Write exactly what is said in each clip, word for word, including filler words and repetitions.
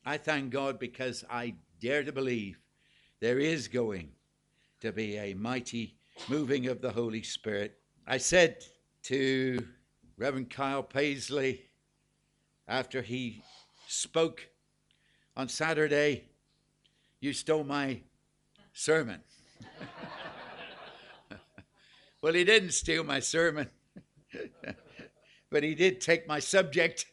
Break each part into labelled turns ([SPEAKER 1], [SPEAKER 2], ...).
[SPEAKER 1] I thank God because I dare to believe there is going to be a mighty moving of the Holy Spirit. I said to Reverend Kyle Paisley after he spoke on Saturday, "You stole my sermon." Well, he didn't steal my sermon, but he did take my subject.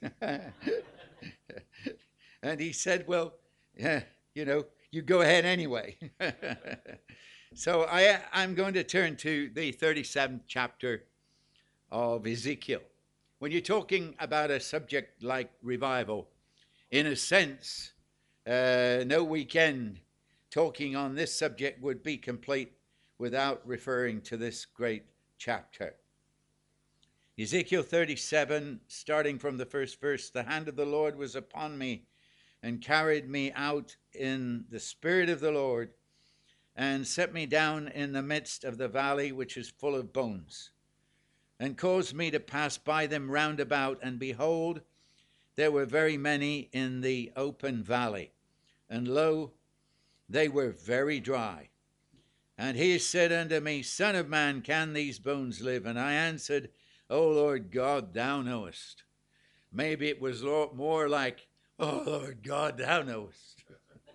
[SPEAKER 1] And he said, well, yeah, you know, you go ahead anyway. So I, I'm going to turn to the thirty-seventh chapter of Ezekiel. When you're talking about a subject like revival, in a sense, uh, no weekend talking on this subject would be complete without referring to this great chapter. Ezekiel thirty-seven, starting from the first verse, "The hand of the Lord was upon me, and carried me out in the spirit of the Lord, and set me down in the midst of the valley which is full of bones, and caused me to pass by them round about, and behold, there were very many in the open valley, and lo, they were very dry. And he said unto me, Son of man, can these bones live? And I answered, O Lord God, thou knowest. Maybe it was more like, Oh Lord God, thou knowest.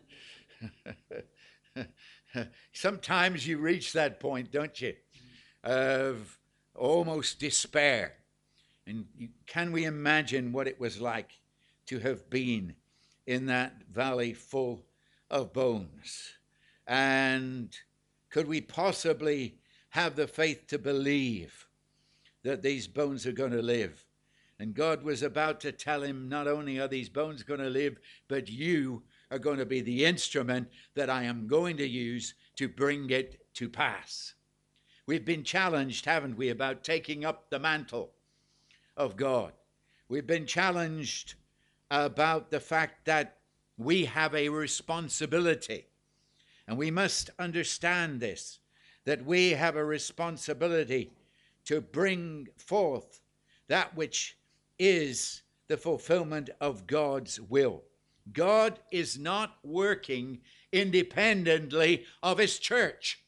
[SPEAKER 1] Sometimes you reach that point, don't you, of almost despair. And you, can we imagine what it was like to have been in that valley full of bones? And could we possibly have the faith to believe that these bones are going to live? And God was about to tell him, not only are these bones going to live, but you are going to be the instrument that I am going to use to bring it to pass. We've been challenged, haven't we, about taking up the mantle of God. We've been challenged about the fact that we have a responsibility. And we must understand this, that we have a responsibility to bring forth that which is the fulfillment of God's will. God is not working independently of his church.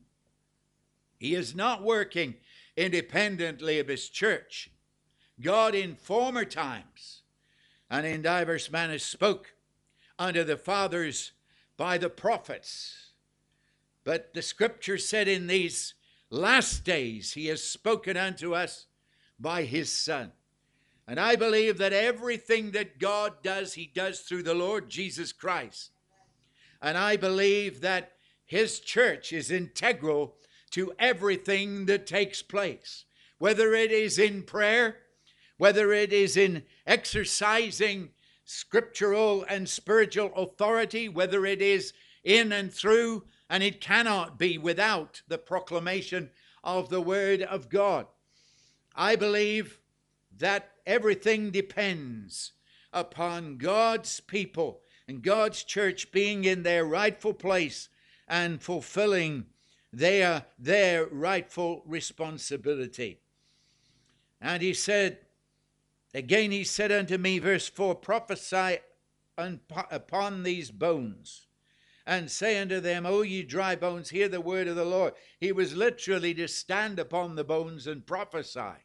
[SPEAKER 1] He is not working independently of his church. God in former times and in divers manners spoke unto the fathers by the prophets. But the scripture said in these last days he has spoken unto us by his Son. And I believe that everything that God does, he does through the Lord Jesus Christ. And I believe that his church is integral to everything that takes place, whether it is in prayer, whether it is in exercising scriptural and spiritual authority, whether it is in and through, and it cannot be without the proclamation of the word of God. I believe that everything depends upon God's people and God's church being in their rightful place and fulfilling their, their rightful responsibility. And he said, again he said unto me, verse four, prophesy upon these bones, and say unto them, O ye dry bones, hear the word of the Lord. He was literally to stand upon the bones and prophesy.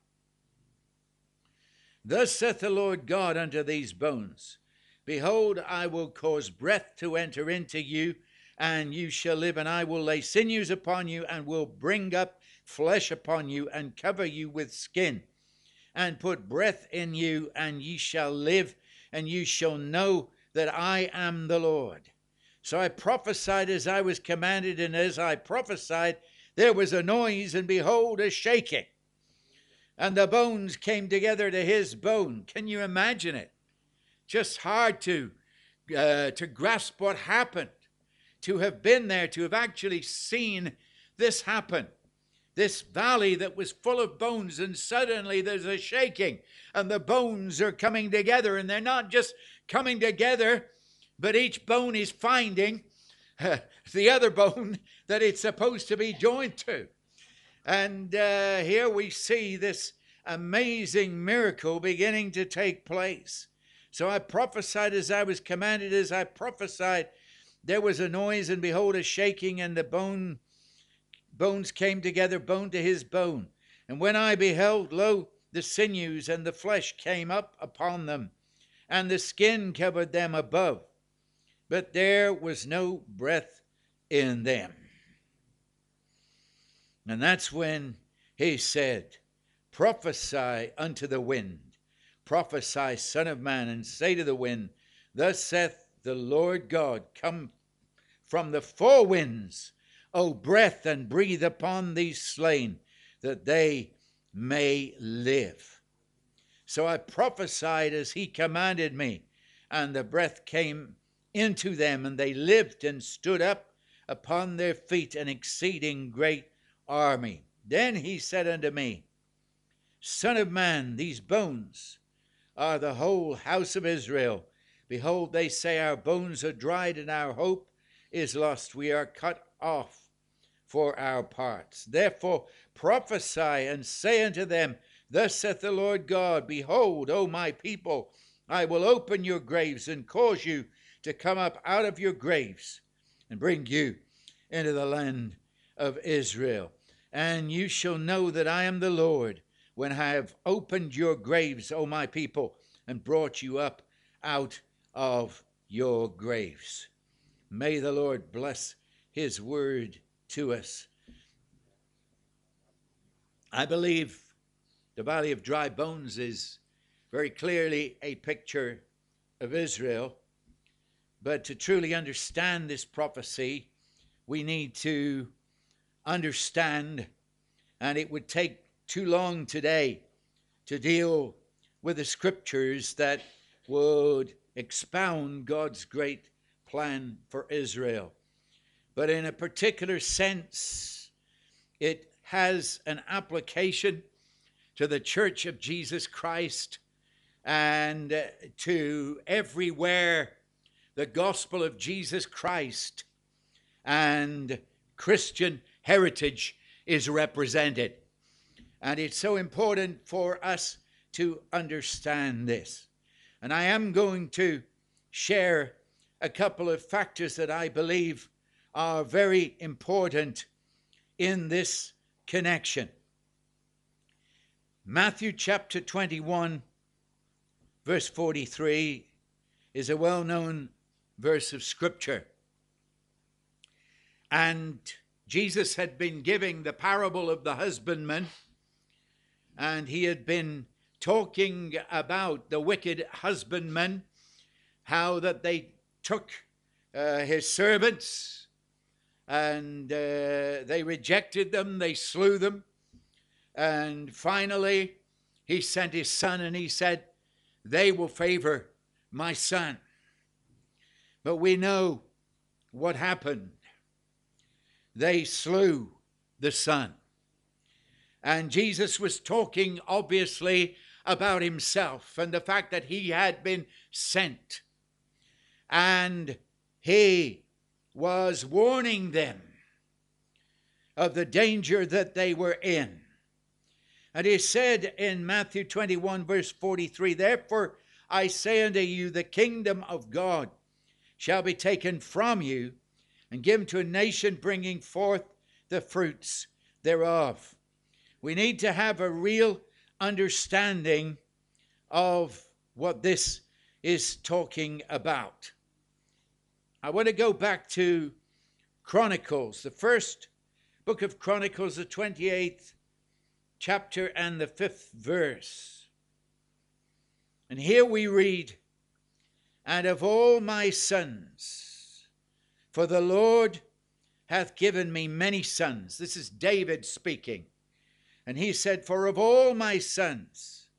[SPEAKER 1] Thus saith the Lord God unto these bones, Behold, I will cause breath to enter into you, and you shall live, and I will lay sinews upon you, and will bring up flesh upon you, and cover you with skin, and put breath in you, and ye shall live, and you shall know that I am the Lord. So I prophesied as I was commanded, and as I prophesied, there was a noise, and behold, a shaking. And the bones came together to his bone. Can you imagine it? Just hard to, uh, to grasp what happened. To have been there, to have actually seen this happen. This valley that was full of bones, and suddenly there's a shaking. And the bones are coming together. And they're not just coming together, but each bone is finding uh, the other bone that it's supposed to be joined to. And uh, here we see this amazing miracle beginning to take place. So I prophesied as I was commanded. As I prophesied, there was a noise, and behold, a shaking, and the bone bones came together, bone to his bone. And when I beheld, lo, the sinews and the flesh came up upon them, and the skin covered them above, but there was no breath in them. And that's when he said, prophesy unto the wind, prophesy, Son of Man, and say to the wind, thus saith the Lord God, come from the four winds, O breath, and breathe upon these slain, that they may live. So I prophesied as he commanded me, and the breath came into them, and they lived and stood up upon their feet, an exceeding great army. Then he said unto me, Son of man, these bones are the whole house of Israel. Behold, they say, our bones are dried, and our hope is lost. We are cut off for our parts. Therefore prophesy and say unto them, thus saith the Lord God, behold, O my people, I will open your graves and cause you to come up out of your graves and bring you into the land of Israel. And you shall know that I am the Lord, when I have opened your graves, O my people, and brought you up out of your graves. May the Lord bless his word to us. I believe the valley of dry bones is very clearly a picture of Israel. But to truly understand this prophecy, we need to understand, and it would take too long today to deal with the scriptures that would expound God's great plan for Israel. But in a particular sense, it has an application to the Church of Jesus Christ and to everywhere the gospel of Jesus Christ and Christian heritage is represented. And it's so important for us to understand this. And I am going to share a couple of factors that I believe are very important in this connection. Matthew chapter twenty-one, verse forty-three is a well-known verse of Scripture. And Jesus had been giving the parable of the husbandman, and he had been talking about the wicked husbandman, how that they took uh, his servants, and uh, they rejected them, they slew them, and finally he sent his son, and he said, they will favor my son. But we know what happened. They slew the son. And Jesus was talking obviously about himself and the fact that he had been sent. And he was warning them of the danger that they were in. And he said in Matthew twenty-one, verse forty-three, therefore I say unto you, the kingdom of God shall be taken from you and given to a nation bringing forth the fruits thereof. We need to have a real understanding of what this is talking about. I want to go back to Chronicles, the first book of Chronicles, the twenty-eighth chapter and the fifth verse. And here we read, and of all my sons, for the Lord hath given me many sons. This is David speaking. And he said, for of all my sons,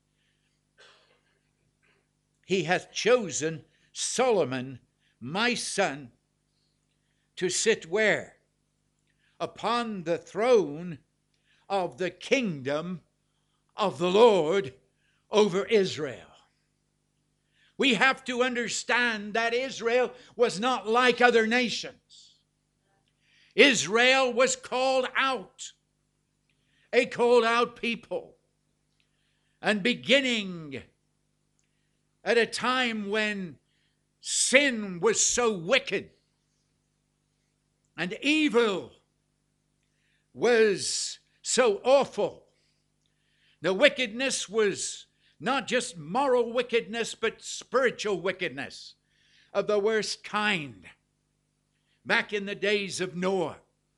[SPEAKER 1] he hath chosen Solomon, my son, to sit where? Upon the throne of the kingdom of the Lord over Israel. We have to understand that Israel was not like other nations. Israel was called out, a called out people. And beginning at a time when sin was so wicked and evil was so awful. The wickedness was not just moral wickedness, but spiritual wickedness of the worst kind. Back in the days of Noah.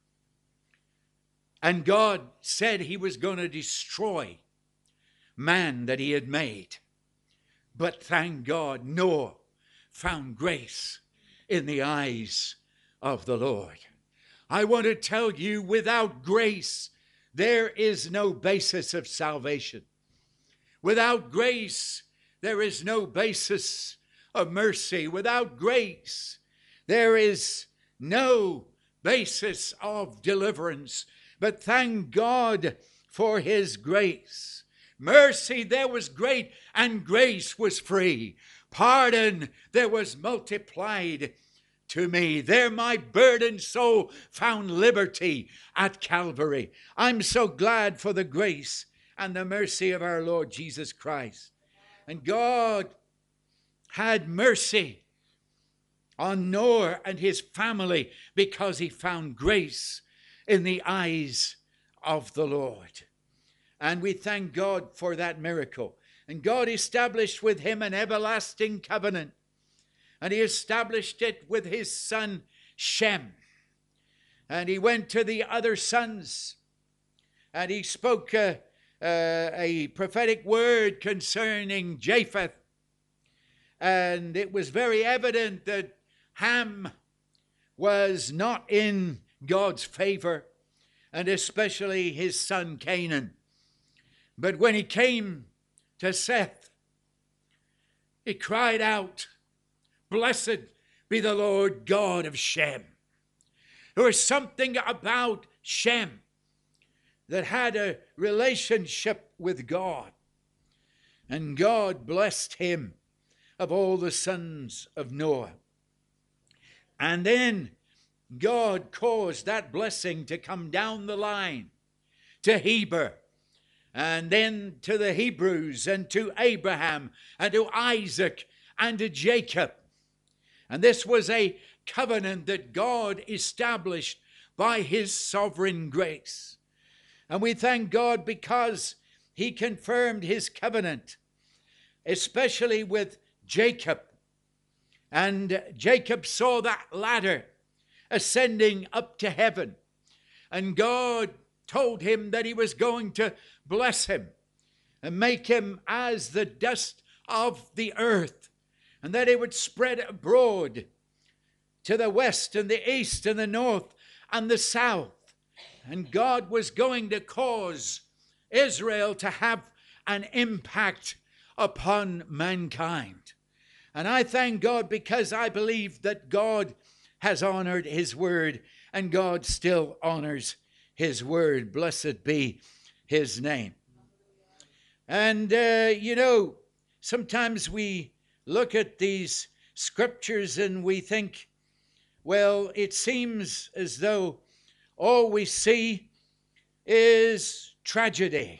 [SPEAKER 1] And God said he was going to destroy man that he had made. But thank God, Noah found grace in the eyes of the Lord. I want to tell you, without grace, there is no basis of salvation. Without grace, there is no basis of mercy. Without grace, there is no basis of deliverance. But thank God for his grace. Mercy, there was great, and grace was free. Pardon, there was multiplied to me. There my burdened soul found liberty at Calvary. I'm so glad for the grace and the mercy of our Lord Jesus Christ. And God had mercy on Noah and his family because he found grace in the eyes of the Lord. And we thank God for that miracle. And God established with him an everlasting covenant. And he established it with his son Shem. And he went to the other sons. And he spoke uh, uh, a prophetic word concerning Japheth. And it was very evident that Ham was not in God's favor, and especially his son Canaan. But when he came to Seth, he cried out, "Blessed be the Lord God of Shem." There was something about Shem that had a relationship with God. And God blessed him of all the sons of Noah. And then God caused that blessing to come down the line to Heber, and then to the Hebrews, and to Abraham, and to Isaac, and to Jacob. And this was a covenant that God established by his sovereign grace. And we thank God because he confirmed his covenant, especially with Jacob. And Jacob saw that ladder ascending up to heaven. And God told him that he was going to bless him and make him as the dust of the earth, and that it would spread abroad to the west and the east and the north and the south. And God was going to cause Israel to have an impact upon mankind. And I thank God because I believe that God has honored his word, and God still honors his word. Blessed be his name. And, uh, you know, sometimes we look at these scriptures and we think, well, it seems as though all we see is tragedy.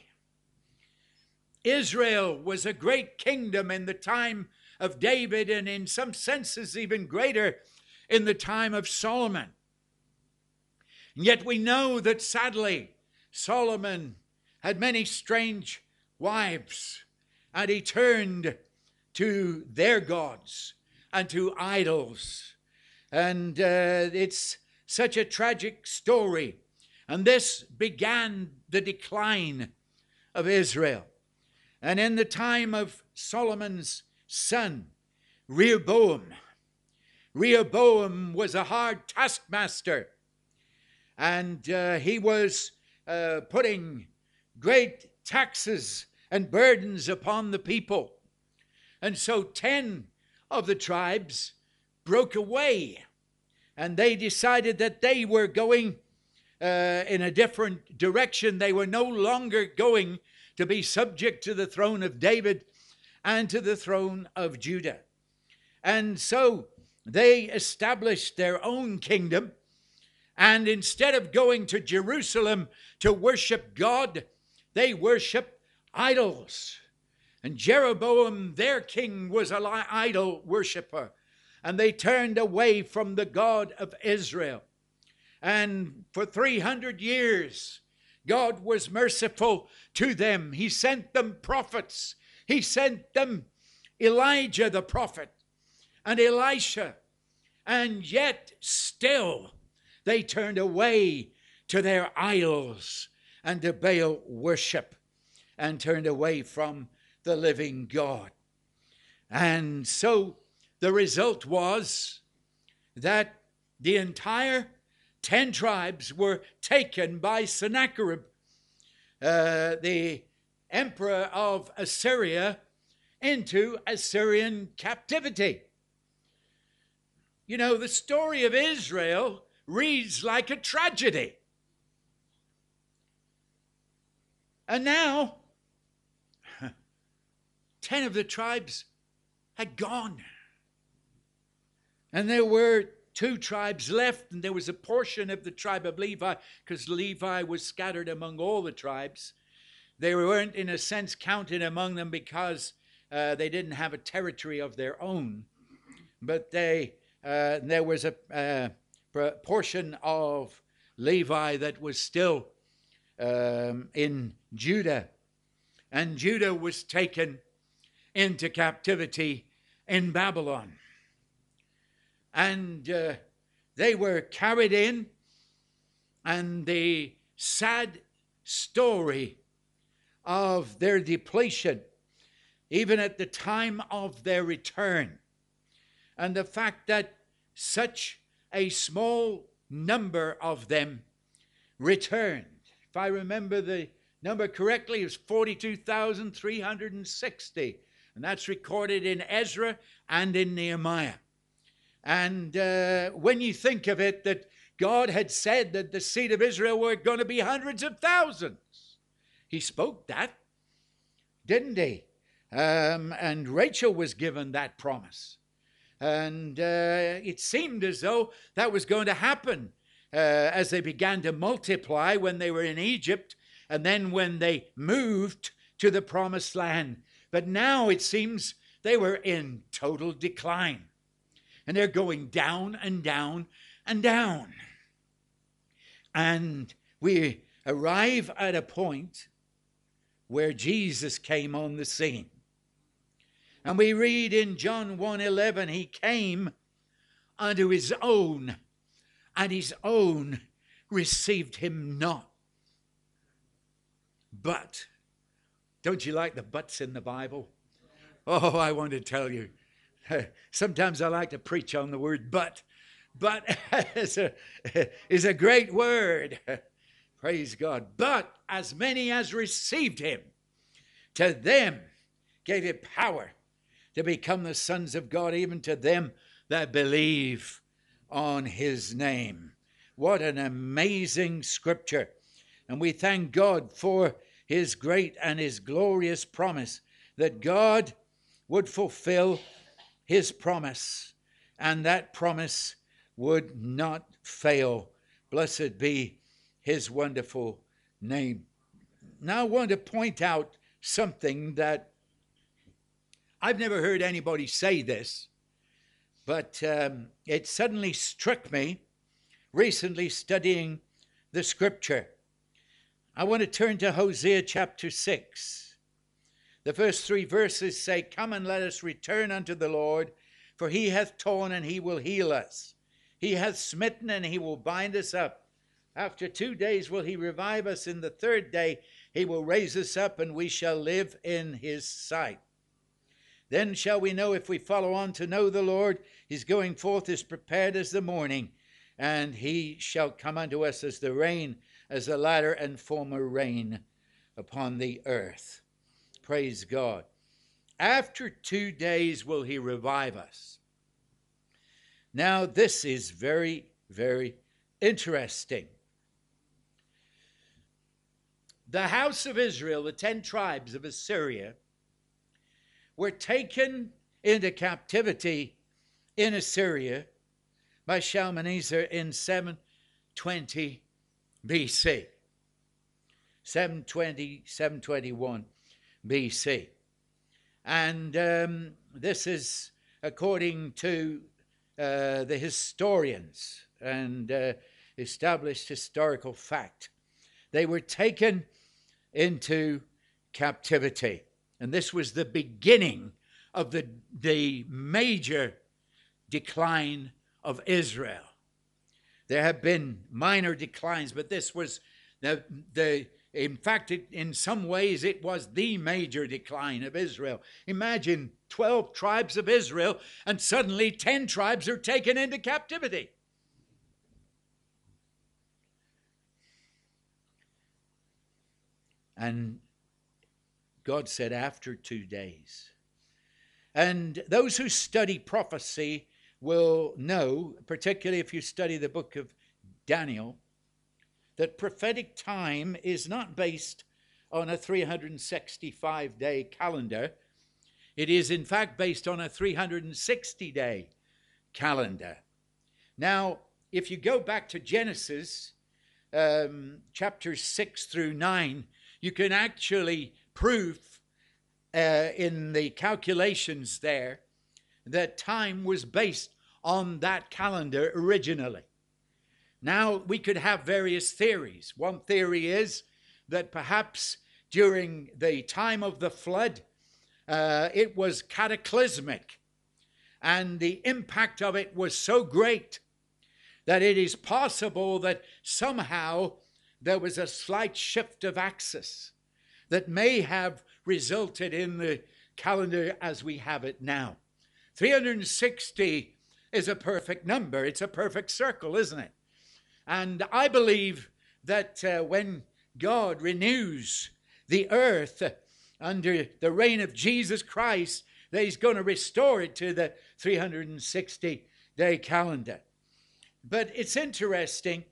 [SPEAKER 1] Israel was a great kingdom in the time of David, and in some senses even greater in the time of Solomon. And yet we know that sadly Solomon had many strange wives, and he turned to their gods and to idols. And uh, it's such a tragic story. And this began the decline of Israel. And in the time of Solomon's son, Rehoboam, Rehoboam was a hard taskmaster. And uh, he was uh, putting great taxes and burdens upon the people. And so ten of the tribes broke away, and they decided that they were going uh, in a different direction. They were no longer going to be subject to the throne of David and to the throne of Judah. And so they established their own kingdom. And instead of going to Jerusalem to worship God, they worshiped idols. And Jeroboam, their king, was an idol worshiper. And they turned away from the God of Israel. And for three hundred years, God was merciful to them. He sent them prophets. He sent them Elijah the prophet and Elisha. And yet still they turned away to their idols and to Baal worship and turned away from the living God. And so the result was that the entire ten tribes were taken by Sennacherib, uh, the emperor of Assyria, into Assyrian captivity. You know, the story of Israel reads like a tragedy. And now, ten of the tribes had gone. And there were two tribes left, and there was a portion of the tribe of Levi, because Levi was scattered among all the tribes. They weren't, in a sense, counted among them because uh, they didn't have a territory of their own. But they, uh, there was a uh, portion of Levi that was still um, in Judah. And Judah was taken into captivity in Babylon. And uh, they were carried in, and the sad story of their depletion, even at the time of their return, and the fact that such a small number of them returned. If I remember the number correctly, it was forty-two thousand three hundred sixty, and that's recorded in Ezra and in Nehemiah. And uh, when you think of it, that God had said that the seed of Israel were going to be hundreds of thousands. He spoke that, didn't he? Um, and Rachel was given that promise. And uh, it seemed as though that was going to happen uh, as they began to multiply when they were in Egypt, and then when they moved to the promised land. But now it seems they were in total decline. And they're going down and down and down. And we arrive at a point where Jesus came on the scene. And we read in John one eleven, he came unto his own, and his own received him not. But, don't you like the buts in the Bible? Oh, I want to tell you. Sometimes I like to preach on the word but. But is a, is a great word. Praise God. But as many as received him, to them gave it power to become the sons of God, even to them that believe on his name. What an amazing scripture. And we thank God for his great and his glorious promise that God would fulfill his promise, and that promise would not fail. Blessed be his wonderful name. Now I want to point out something that I've never heard anybody say this, but um, it suddenly struck me recently studying the scripture. I want to turn to Hosea chapter six. The first three verses say, "Come and let us return unto the Lord, for he hath torn and he will heal us. He hath smitten and he will bind us up. After two days will he revive us. In the third day he will raise us up, and we shall live in his sight. Then shall we know if we follow on to know the Lord. His going forth is prepared as the morning, and he shall come unto us as the rain, as the latter and former rain upon the earth." Praise God. After two days will he revive us. Now this is very, very interesting. The house of Israel, the ten tribes of Assyria, were taken into captivity in Assyria by Shalmaneser in seven twenty B C. seven twenty, seven twenty-one B C. And um, this is according to uh, the historians and uh, established historical fact. They were taken into captivity. And this was the beginning of the, the major decline of Israel. There have been minor declines, but this was the, the in fact, it, in some ways, it was the major decline of Israel. Imagine twelve tribes of Israel, and suddenly ten tribes are taken into captivity. And God said, after two days. And those who study prophecy will know, particularly if you study the book of Daniel, that prophetic time is not based on a three hundred sixty-five day calendar. It is, in fact, based on a three hundred sixty day calendar. Now, if you go back to Genesis, um, chapters six through nine, you can actually prove uh, in the calculations there that time was based on that calendar originally. Now, we could have various theories. One theory is that perhaps during the time of the flood, uh, it was cataclysmic, and the impact of it was so great that it is possible that somehow there was a slight shift of axis that may have resulted in the calendar as we have it now. three hundred sixty is a perfect number. It's a perfect circle, isn't it? And I believe that uh, when God renews the earth under the reign of Jesus Christ, that he's going to restore it to the three hundred sixty day calendar. But it's interesting,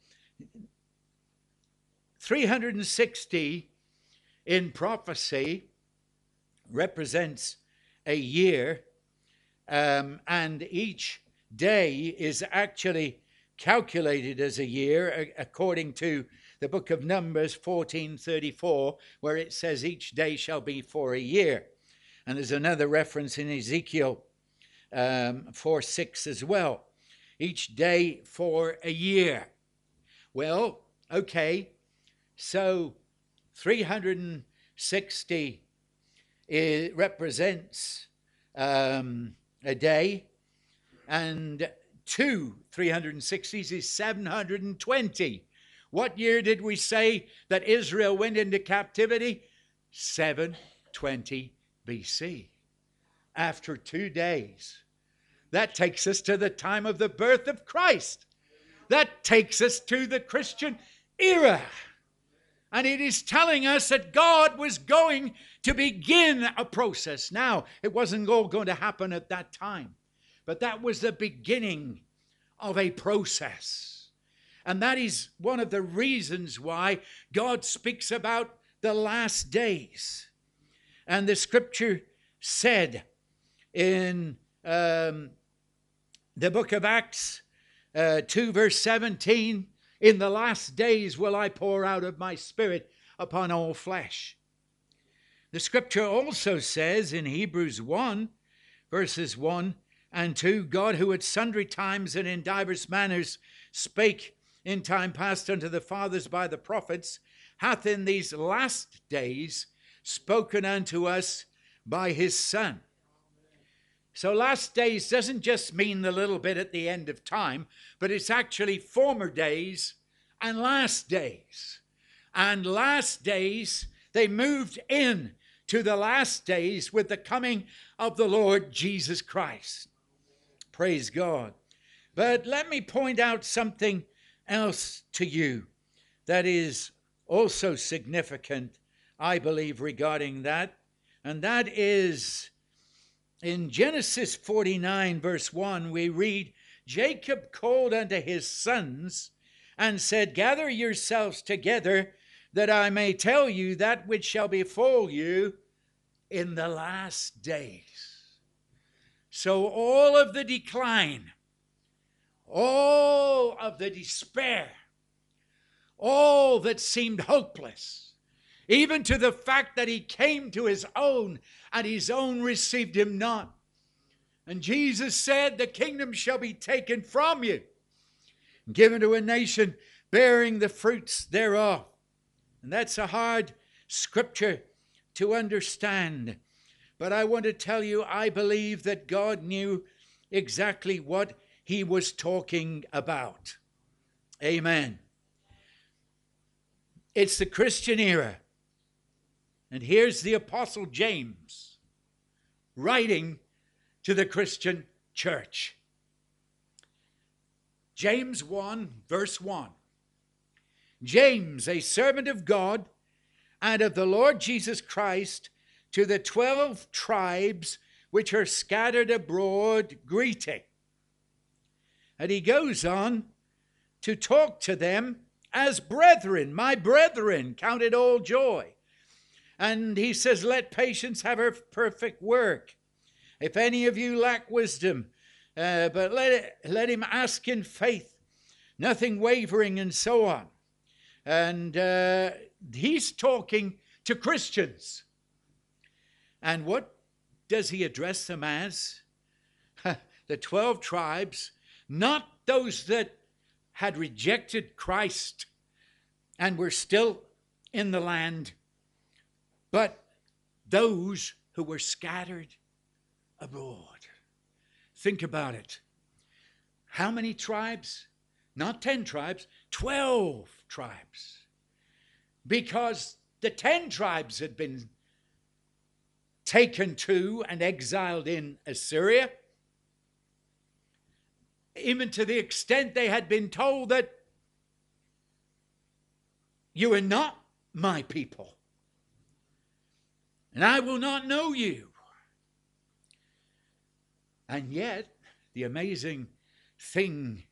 [SPEAKER 1] three hundred sixty in prophecy represents a year, um, and each day is actually calculated as a year according to the book of Numbers fourteen thirty-four, where it says each day shall be for a year. And there's another reference in Ezekiel um, four six as well. Each day for a year. Well, okay, so three hundred sixty it represents um, a day, and two three hundred sixties is seven hundred twenty. What year did we say that Israel went into captivity? seven twenty B C. After two days. That takes us to the time of the birth of Christ. That takes us to the Christian era. And it is telling us that God was going to begin a process. Now, it wasn't all going to happen at that time, but that was the beginning of a process. And that is one of the reasons why God speaks about the last days. And the scripture said in um, the book of Acts uh, two verse seventeen, in the last days will I pour out of my spirit upon all flesh. The scripture also says in Hebrews one verses one and two, God who at sundry times and in divers manners spake in time past unto the fathers by the prophets, hath in these last days spoken unto us by his Son. So last days doesn't just mean the little bit at the end of time, but it's actually former days and last days. And last days, they moved in to the last days with the coming of the Lord Jesus Christ. Praise God. But let me point out something else to you that is also significant, I believe, regarding that. And that is in Genesis forty-nine, verse one, we read, Jacob called unto his sons and said, gather yourselves together, that I may tell you that which shall befall you in the last days. So all of the decline, all of the despair, all that seemed hopeless, even to the fact that he came to his own, and his own received him not. And Jesus said, the kingdom shall be taken from you, and given to a nation bearing the fruits thereof. And that's a hard scripture to understand. But I want to tell you, I believe that God knew exactly what he was talking about. Amen. It's the Christian era. And here's the Apostle James writing to the Christian church. James one, verse one. James, a servant of God and of the Lord Jesus Christ, to the twelve tribes which are scattered abroad, greeting. And he goes on to talk to them as brethren, my brethren, count it all joy. And he says, let patience have her perfect work. If any of you lack wisdom, uh, but let, it, let him ask in faith, nothing wavering, and so on. And uh, he's talking to Christians. And what does he address them as? The twelve tribes, not those that had rejected Christ and were still in the land, but those who were scattered abroad. Think about it. How many tribes? Not ten tribes, twelve tribes. Because the ten tribes had been taken to and exiled in Assyria, even to the extent they had been told that you are not my people, and I will not know you. And yet, the amazing thing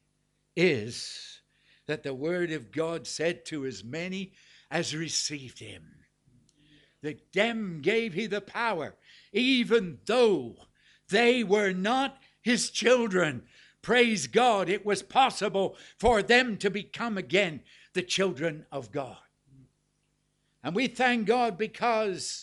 [SPEAKER 1] is that the word of God said to as many as received him, that them gave he the power, even though they were not his children. Praise God, it was possible for them to become again the children of God. And we thank God because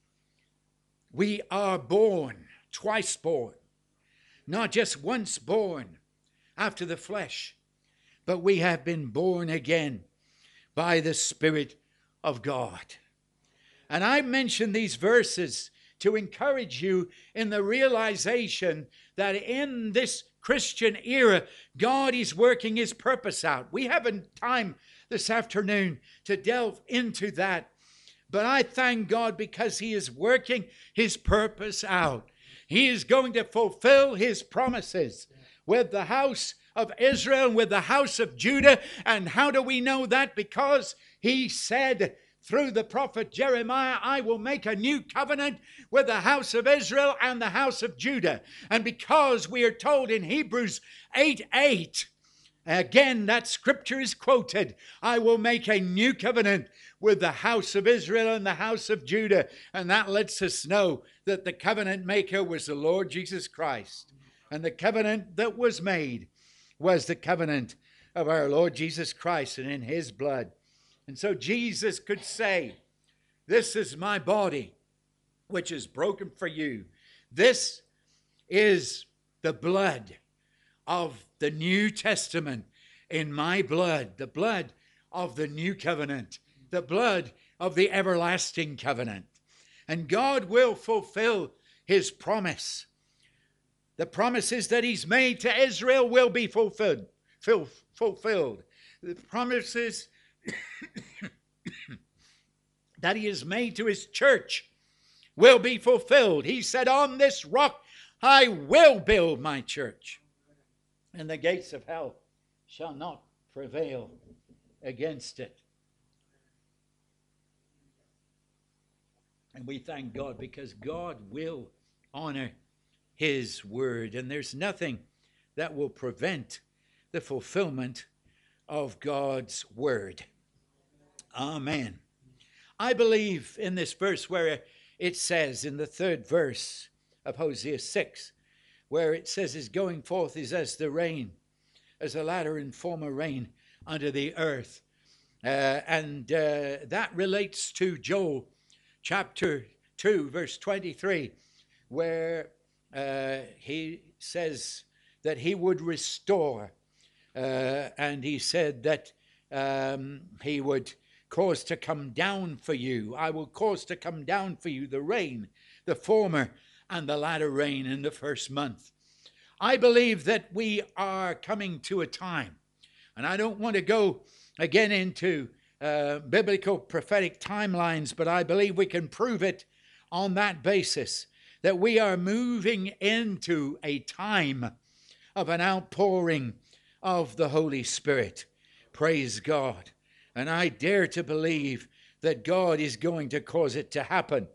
[SPEAKER 1] we are born, twice born, not just once born after the flesh, but we have been born again by the Spirit of God. And I mention these verses to encourage you in the realization that in this Christian era, God is working his purpose out. We haven't time this afternoon to delve into that, but I thank God because he is working his purpose out. He is going to fulfill his promises with the house of Israel and with the house of Judah. And how do we know that? Because he said through the prophet Jeremiah, I will make a new covenant with the house of Israel and the house of Judah. And because we are told in Hebrews eight eight, again that scripture is quoted, I will make a new covenant with the house of Israel and the house of Judah. And that lets us know that the covenant maker was the Lord Jesus Christ. And the covenant that was made was the covenant of our Lord Jesus Christ, and in his blood. And so Jesus could say, this is my body, which is broken for you. This is the blood of the New Testament in my blood, the blood of the new covenant, the blood of the everlasting covenant. And God will fulfill his promise. The promises that he's made to Israel will be fulfilled. fulfilled. The promises that he has made to his church will be fulfilled. He said, on this rock I will build my church, and the gates of hell shall not prevail against it. And we thank God because God will honor his word, and there's nothing that will prevent the fulfillment of God's word. Amen. I believe in this verse where it says in the third verse of Hosea six, where it says his going forth is as the rain, as a latter and former rain unto the earth. Uh, and uh, that relates to Joel chapter two, verse twenty-three, where uh, he says that he would restore. Uh, and he said that um, he would cause to come down for you. I will cause to come down for you the rain, the former and the latter rain in the first month. I believe that we are coming to a time, and I don't want to go again into uh, biblical prophetic timelines, but I believe we can prove it on that basis, that we are moving into a time of an outpouring of the Holy Spirit. Praise God. And I dare to believe that God is going to cause it to happen.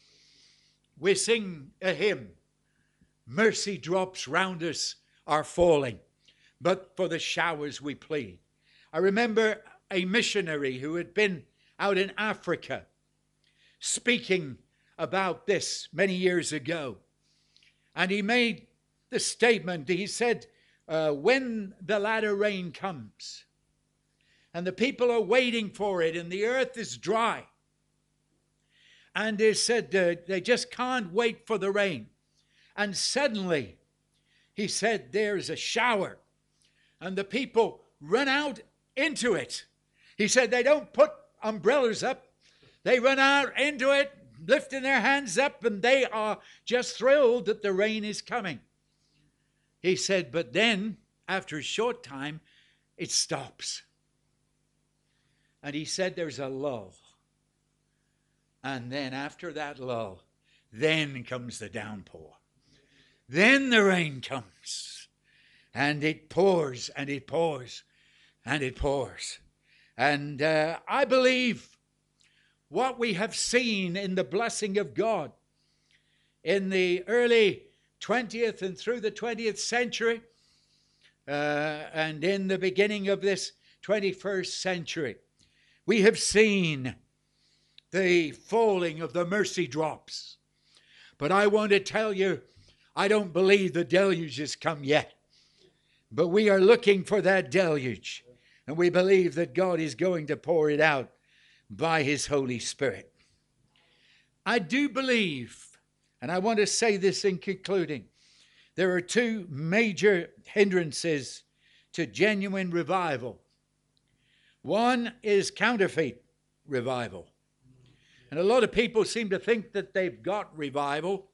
[SPEAKER 1] We sing a hymn, mercy drops round us are falling, but for the showers we plead. I remember a missionary who had been out in Africa speaking about this many years ago. And he made the statement, he said, uh, when the latter rain comes and the people are waiting for it and the earth is dry, and they said uh, they just can't wait for the rain. And suddenly, he said, there's a shower and the people run out into it. He said they don't put umbrellas up. They run out into it, lifting their hands up, and they are just thrilled that the rain is coming. He said, but then, after a short time, it stops. And he said there's a lull. And then after that lull, then comes the downpour. Then the rain comes. And it pours, and it pours, and it pours. And uh, I believe what we have seen in the blessing of God in the early twentieth and through the twentieth century uh, and in the beginning of this twenty-first century, we have seen the falling of the mercy drops. But I want to tell you, I don't believe the deluge has come yet. But we are looking for that deluge. And we believe that God is going to pour it out by his Holy Spirit. I do believe, and I want to say this in concluding, there are two major hindrances to genuine revival. One is counterfeit revival. And a lot of people seem to think that they've got revival.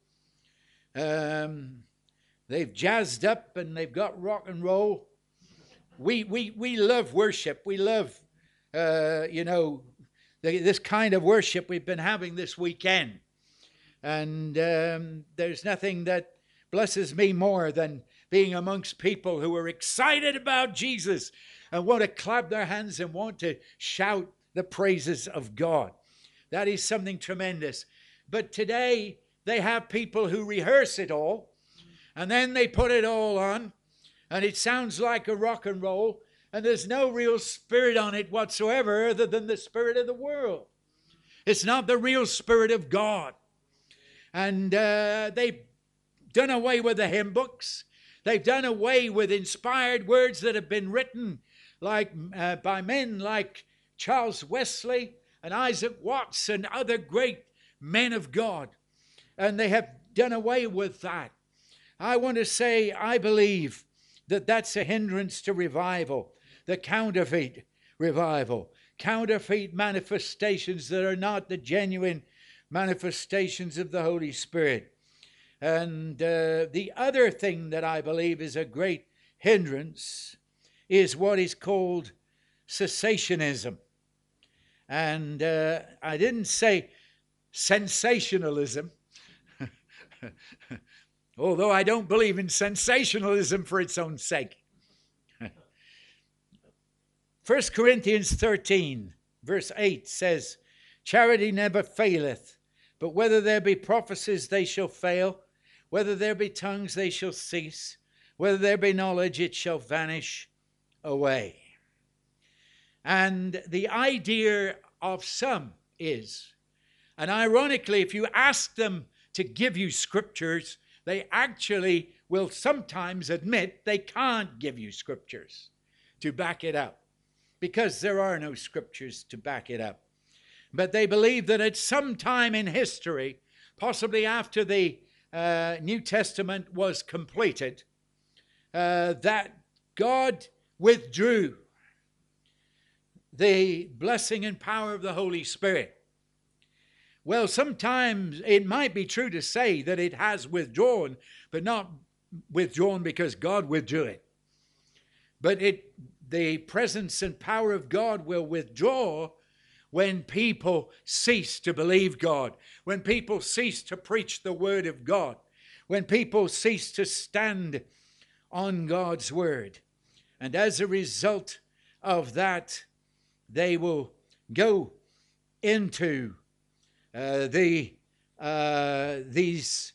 [SPEAKER 1] Um, they've jazzed up and they've got rock and roll. We we we love worship. We love, uh, you know, the, this kind of worship we've been having this weekend. And um, there's nothing that blesses me more than being amongst people who are excited about Jesus and want to clap their hands and want to shout the praises of God. That is something tremendous. But today they have people who rehearse it all, and then they put it all on, and it sounds like a rock and roll, and there's no real spirit on it whatsoever other than the spirit of the world. It's not the real spirit of God. And uh, they've done away with the hymn books. They've done away with inspired words that have been written like uh, by men like Charles Wesley and Isaac Watts and other great men of God. And they have done away with that. I want to say, I believe that that's a hindrance to revival, the counterfeit revival, counterfeit manifestations that are not the genuine manifestations of the Holy Spirit. And uh, the other thing that I believe is a great hindrance is what is called cessationism. And uh, I didn't say sensationalism, although I don't believe in sensationalism for its own sake. First Corinthians thirteen, verse eight says, charity never faileth, but whether there be prophecies, they shall fail. Whether there be tongues, they shall cease. Whether there be knowledge, it shall vanish away. And the idea of some is, and ironically, if you ask them to give you scriptures, they actually will sometimes admit they can't give you scriptures to back it up. because there are no scriptures to back it up. But they believe that at some time in history, possibly after the uh, New Testament was completed, uh, that God withdrew the blessing and power of the Holy Spirit. Well, sometimes it might be true to say that it has withdrawn, but not withdrawn because God withdrew it. But it, the presence and power of God will withdraw when people cease to believe God, when people cease to preach the word of God, when people cease to stand on God's word. And as a result of that, they will go into uh, the uh, these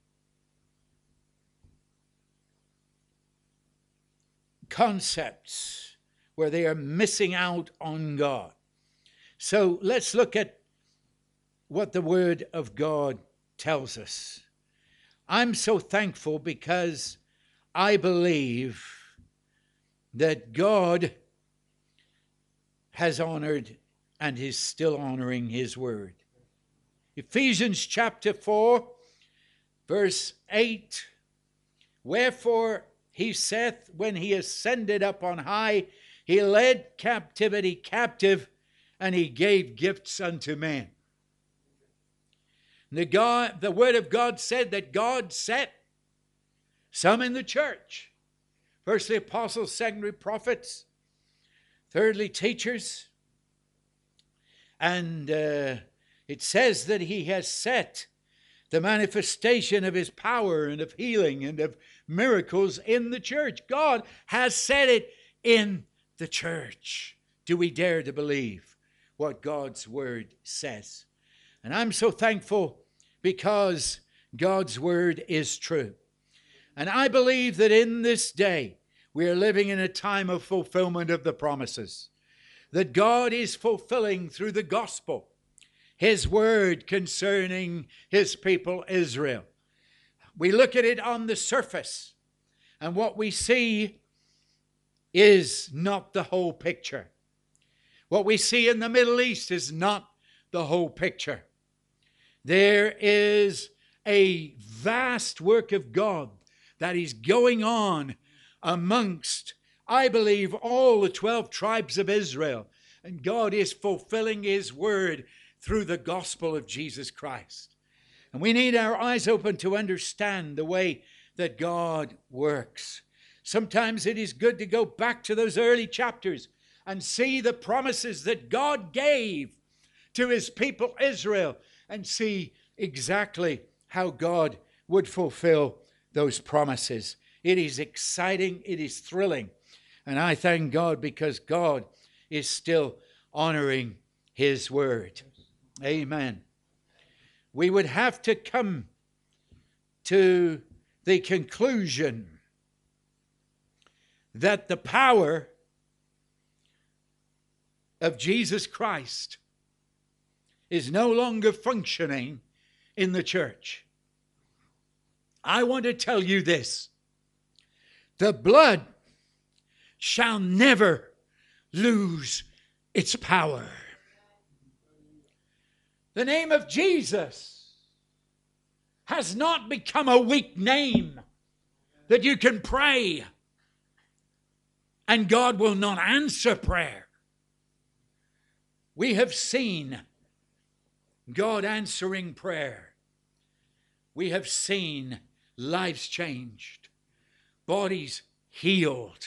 [SPEAKER 1] concepts where they are missing out on God. So let's look at what the Word of God tells us. I'm so thankful because I believe that God has honored and is still honoring His Word. Ephesians chapter four, verse eight. Wherefore He saith, when He ascended up on high, He led captivity captive, and He gave gifts unto men. The, God, the Word of God said that God set some in the church. Firstly, apostles, secondly, prophets, thirdly, teachers. And uh, it says that He has set the manifestation of His power and of healing and of miracles in the church. God has set it in the church. Do we dare to believe what God's word says? And I'm so thankful because God's word is true. And I believe that in this day we are living in a time of fulfillment of the promises, that God is fulfilling through the gospel His word concerning His people Israel. We look at it on the surface, and what we see is not the whole picture. What we see in the Middle East is not the whole picture. There is a vast work of God that is going on amongst, I believe, all the twelve tribes of Israel. And God is fulfilling His word through the gospel of Jesus Christ. And we need our eyes open to understand the way that God works. Sometimes it is good to go back to those early chapters and see the promises that God gave to His people Israel and see exactly how God would fulfill those promises. It is exciting, it is thrilling, and I thank God because God is still honoring His word. Amen. We would have to come to the conclusion that the power of Jesus Christ is no longer functioning in the church. I want to tell you this: the blood shall never lose its power. The name of Jesus has not become a weak name that you can pray and God will not answer prayer. We have seen God answering prayer. We have seen lives changed, bodies healed,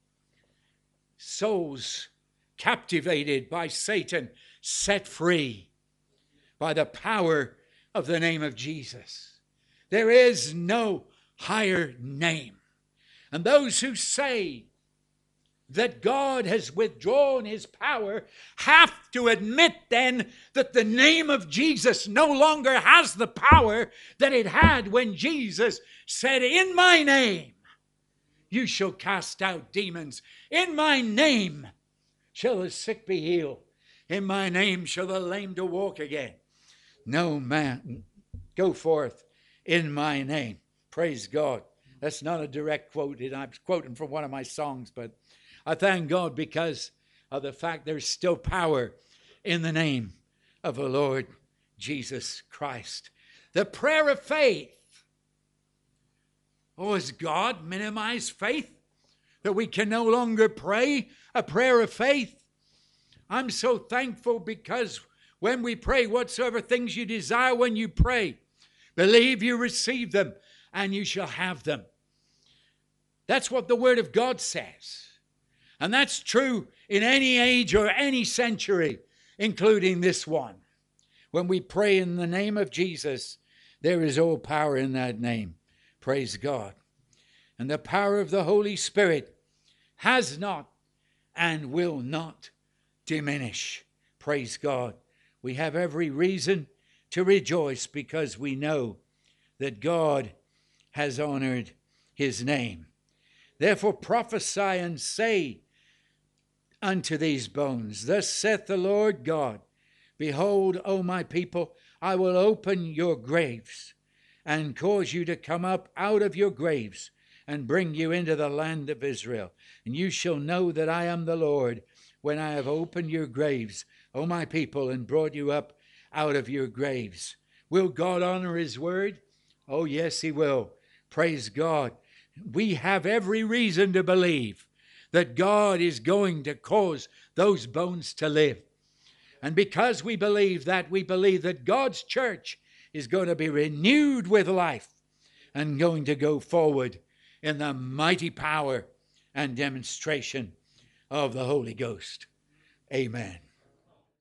[SPEAKER 1] souls captivated by Satan set free by the power of the name of Jesus. There is no higher name. And those who say that God has withdrawn His power have to admit then that the name of Jesus no longer has the power that it had when Jesus said, "In my name you shall cast out demons. In my name shall the sick be healed. In my name shall the lame to walk again. No man, go forth in my name." Praise God. That's not a direct quote. I'm quoting from one of my songs, but I thank God because of the fact there's still power in the name of the Lord Jesus Christ. The prayer of faith. Oh, has God minimized faith that we can no longer pray a prayer of faith? I'm so thankful, because when we pray, whatsoever things you desire when you pray, believe you receive them and you shall have them. That's what the Word of God says. And that's true in any age or any century, including this one. When we pray in the name of Jesus, there is all power in that name. Praise God. And the power of the Holy Spirit has not and will not diminish. Praise God. We have every reason to rejoice, because we know that God has honored his name. Therefore prophesy and say unto these bones, thus saith the Lord God, behold, O my people, I will open your graves and cause you to come up out of your graves and bring you into the land of Israel. And you shall know that I am the Lord when I have opened your graves, O my people, and brought you up out of your graves. Will God honor his word? Oh, yes, he will. Praise God. We have every reason to believe that God is going to cause those bones to live. And because we believe that, we believe that God's church is going to be renewed with life and going to go forward in the mighty power and demonstration of the Holy Ghost. Amen.